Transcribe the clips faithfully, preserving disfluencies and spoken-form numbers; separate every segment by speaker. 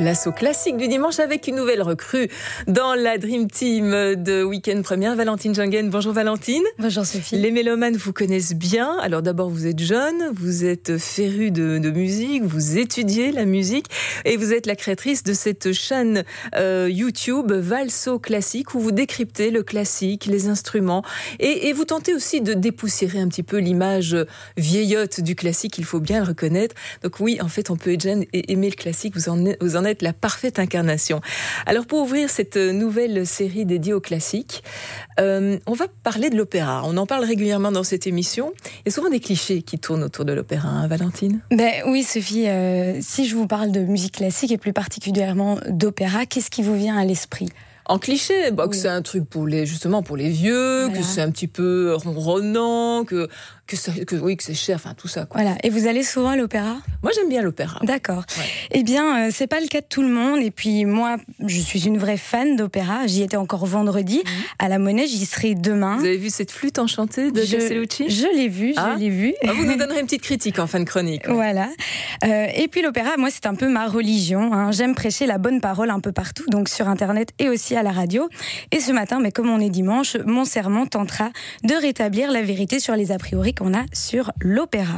Speaker 1: Place au classique du dimanche avec une nouvelle recrue dans la Dream Team de Week-end Première, Valentine Jungen. Bonjour Valentine.
Speaker 2: Bonjour Sophie.
Speaker 1: Les mélomanes vous connaissent bien. Alors d'abord, vous êtes jeune, vous êtes féru de, de musique, vous étudiez la musique et vous êtes la créatrice de cette chaîne euh, YouTube Valso Classique où vous décryptez le classique, les instruments et, et vous tentez aussi de dépoussiérer un petit peu l'image vieillotte du classique, il faut bien le reconnaître. Donc oui, en fait, on peut être jeune et aimer le classique, vous en, vous en êtes la parfaite incarnation. Alors pour ouvrir cette nouvelle série dédiée au classique, euh, on va parler de l'opéra. On en parle régulièrement dans cette émission. Il y a souvent des clichés qui tournent autour de l'opéra, hein, Valentine ?
Speaker 2: Ben oui Sophie, euh, si je vous parle de musique classique et plus particulièrement d'opéra, qu'est-ce qui vous vient à l'esprit ?
Speaker 1: En cliché, bah,
Speaker 2: oui.
Speaker 1: que c'est un truc pour les, justement pour les vieux, voilà. Que c'est un petit peu ronronnant, que, que, ça, que, oui, que c'est cher, enfin tout ça, quoi.
Speaker 2: Voilà. Et vous allez souvent à l'opéra ?
Speaker 1: Moi, j'aime bien l'opéra.
Speaker 2: D'accord.
Speaker 1: Ouais.
Speaker 2: Eh bien, euh, c'est pas le cas de tout le monde. Et puis moi, je suis une vraie fan d'opéra. J'y étais encore vendredi mmh. à la Monnaie. J'y serai demain.
Speaker 1: Vous avez vu cette flûte enchantée de Castellucci ?
Speaker 2: Je l'ai vue,
Speaker 1: ah.
Speaker 2: je l'ai vue.
Speaker 1: Ah, vous nous donnerez une petite critique en fin de chronique.
Speaker 2: Ouais. Voilà. Euh, et puis l'opéra, moi, c'est un peu ma religion. Hein. J'aime prêcher la bonne parole un peu partout, donc sur Internet et aussi à la radio. Et ce matin, mais comme on est dimanche, mon sermon tentera de rétablir la vérité sur les a priori qu'on a sur l'opéra.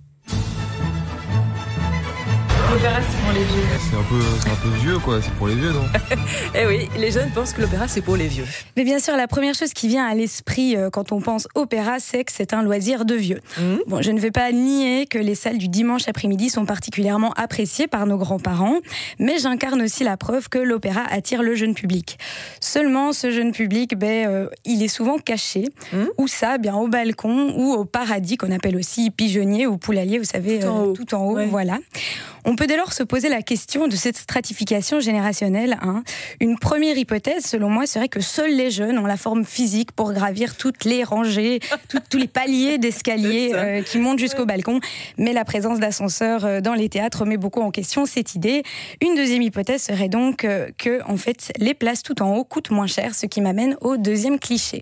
Speaker 3: L'opéra, c'est pour les vieux.
Speaker 4: C'est un peu, c'est un peu vieux, quoi. C'est pour les vieux, non ?
Speaker 1: Eh oui, les jeunes pensent que l'opéra, c'est pour les vieux.
Speaker 2: Mais bien sûr, la première chose qui vient à l'esprit euh, quand on pense opéra, c'est que c'est un loisir de vieux. Mmh. Bon, je ne vais pas nier que les salles du dimanche après-midi sont particulièrement appréciées par nos grands-parents, mais j'incarne aussi la preuve que l'opéra attire le jeune public. Seulement, ce jeune public, ben, euh, il est souvent caché. Mmh. Où ça ? Bien au balcon ou au paradis, qu'on appelle aussi pigeonnier ou poulailler, vous savez,
Speaker 1: tout en haut.
Speaker 2: Euh, tout en haut,
Speaker 1: ouais.
Speaker 2: Voilà. On peut dès lors se poser la question de cette stratification générationnelle. Hein. Une première hypothèse, selon moi, serait que seuls les jeunes ont la forme physique pour gravir toutes les rangées, tout, tous les paliers d'escalier euh, qui montent jusqu'au balcon. Mais la présence d'ascenseurs dans les théâtres met beaucoup en question cette idée. Une deuxième hypothèse serait donc euh, que, en fait, les places tout en haut coûtent moins cher, ce qui m'amène au deuxième cliché.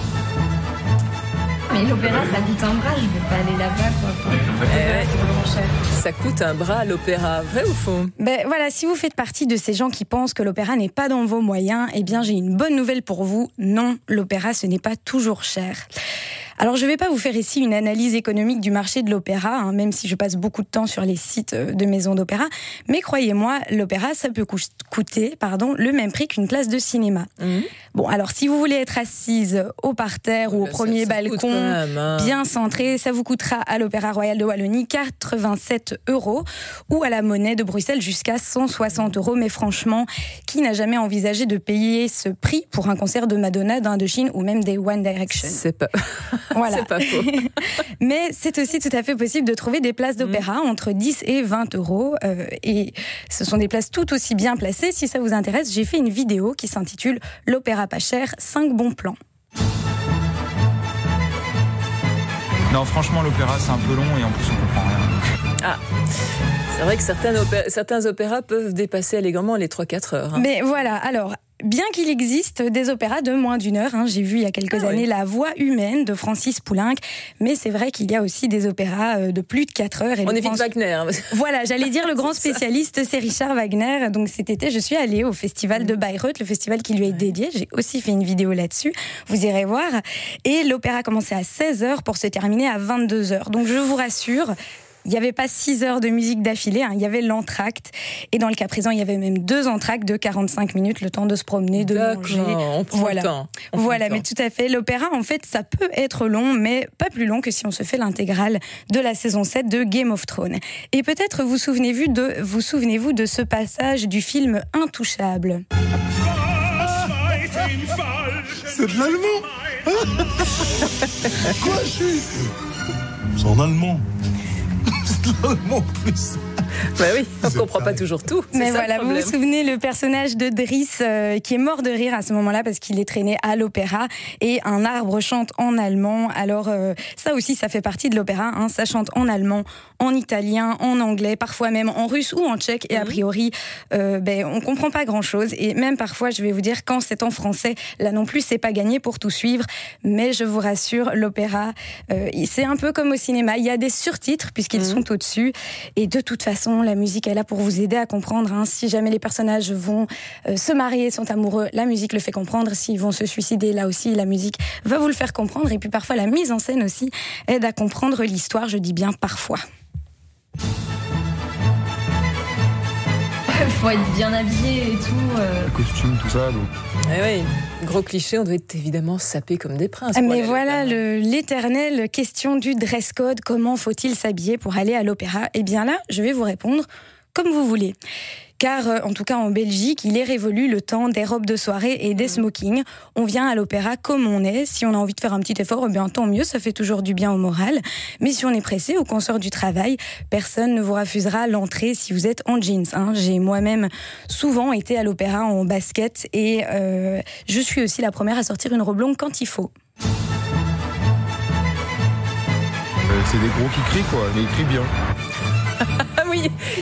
Speaker 3: Mais l'opéra, ça coûte un bras, je ne vais pas aller là-bas, quoi.
Speaker 1: Euh, c'est vraiment cher. Ça coûte un bras l'opéra, vrai ou faux ?
Speaker 2: Ben voilà, si vous faites partie de ces gens qui pensent que l'opéra n'est pas dans vos moyens, eh bien j'ai une bonne nouvelle pour vous. Non, l'opéra, ce n'est pas toujours cher. Alors, je ne vais pas vous faire ici une analyse économique du marché de l'opéra, hein, même si je passe beaucoup de temps sur les sites de maisons d'opéra. Mais croyez-moi, l'opéra, ça peut coûter pardon, le même prix qu'une place de cinéma. Mmh. Bon, alors, si vous voulez être assise au parterre ou au premier ça, ça balcon, même, hein. bien centré, ça vous coûtera à l'Opéra Royal de Wallonie quatre-vingt-sept euros ou à la Monnaie de Bruxelles jusqu'à cent soixante euros. Mais franchement, qui n'a jamais envisagé de payer ce prix pour un concert de Madonna, d'Indochine ou même des One Direction ?
Speaker 1: C'est pas...
Speaker 2: Voilà.
Speaker 1: C'est pas faux.
Speaker 2: Mais c'est aussi tout à fait possible de trouver des places d'opéra mmh. entre dix et vingt euros. Euh, et ce sont des places tout aussi bien placées. Si ça vous intéresse, j'ai fait une vidéo qui s'intitule « L'opéra pas cher, cinq bons plans ».
Speaker 4: Non, franchement, l'opéra, c'est un peu long et en plus, on comprend rien.
Speaker 1: Ah, c'est vrai que certains opéras, certains opéras peuvent dépasser allègrement les trois à quatre heures. Hein.
Speaker 2: Mais voilà, alors... Bien qu'il existe des opéras de moins d'une heure, hein, j'ai vu il y a quelques ah, années oui. La Voix humaine de Francis Poulenc, mais c'est vrai qu'il y a aussi des opéras de plus de quatre heures. Et
Speaker 1: On évite
Speaker 2: France...
Speaker 1: Wagner.
Speaker 2: Voilà, j'allais dire le grand spécialiste, c'est Richard Wagner. Donc cet été, je suis allée au festival de Bayreuth, le festival qui lui est dédié. J'ai aussi fait une vidéo là-dessus, vous irez voir. Et l'opéra commençait à seize heures pour se terminer à vingt-deux heures. Donc je vous rassure... Il n'y avait pas six heures de musique d'affilée, hein, il y avait l'entracte. Et dans le cas présent, il y avait même deux entractes de quarante-cinq minutes, le temps de se promener, de
Speaker 1: D'accord,
Speaker 2: manger.
Speaker 1: on prend
Speaker 2: voilà.
Speaker 1: le temps. On
Speaker 2: voilà,
Speaker 1: prend
Speaker 2: mais
Speaker 1: le temps.
Speaker 2: tout à fait. L'opéra, en fait, ça peut être long, mais pas plus long que si on se fait l'intégrale de la saison sept de Game of Thrones. Et peut-être vous souvenez-vous de, vous souvenez-vous de ce passage du film Intouchable.
Speaker 5: C'est de l'allemand. Quoi, je suis... C'est en allemand. Allemand plus.
Speaker 1: Bah oui, on ne comprend pas toujours tout.
Speaker 2: Mais
Speaker 1: ça,
Speaker 2: voilà, vous vous souvenez le personnage de Driss euh, qui est mort de rire à ce moment-là parce qu'il est traîné à l'opéra et un arbre chante en allemand. Alors euh, ça aussi, ça fait partie de l'opéra. Hein. Ça chante en allemand, en italien, en anglais, parfois même en russe ou en tchèque. Et mmh. a priori, euh, ben on comprend pas grand-chose. Et même parfois, je vais vous dire, quand c'est en français, là non plus, c'est pas gagné pour tout suivre. Mais je vous rassure, l'opéra, euh, c'est un peu comme au cinéma. Il y a des surtitres puisqu'ils mmh. sont au-dessus. Et de toute façon, façon, la musique est là pour vous aider à comprendre. Hein. Si jamais les personnages vont euh, se marier, sont amoureux, la musique le fait comprendre. S'ils vont se suicider, là aussi, la musique va vous le faire comprendre. Et puis parfois, la mise en scène aussi aide à comprendre l'histoire. Je dis bien parfois.
Speaker 3: Il faut être bien habillé et tout. Euh...
Speaker 4: Le costume, tout ça. Donc.
Speaker 1: Eh oui, gros cliché, on doit être évidemment sapé comme des princes.
Speaker 2: Mais voilà le, l'éternelle question du dress code. Comment faut-il s'habiller pour aller à l'opéra ? Eh bien là, je vais vous répondre comme vous voulez. Car, en tout cas en Belgique, il est révolu le temps des robes de soirée et des smokings. On vient à l'opéra comme on est. Si on a envie de faire un petit effort, eh bien tant mieux, ça fait toujours du bien au moral. Mais si on est pressé ou qu'on sort du travail, personne ne vous refusera l'entrée si vous êtes en jeans. Hein. J'ai moi-même souvent été à l'opéra en basket et euh, je suis aussi la première à sortir une robe longue quand il faut.
Speaker 4: Euh, c'est des gros qui crient, quoi. Mais ils crient bien.
Speaker 1: Ah oui.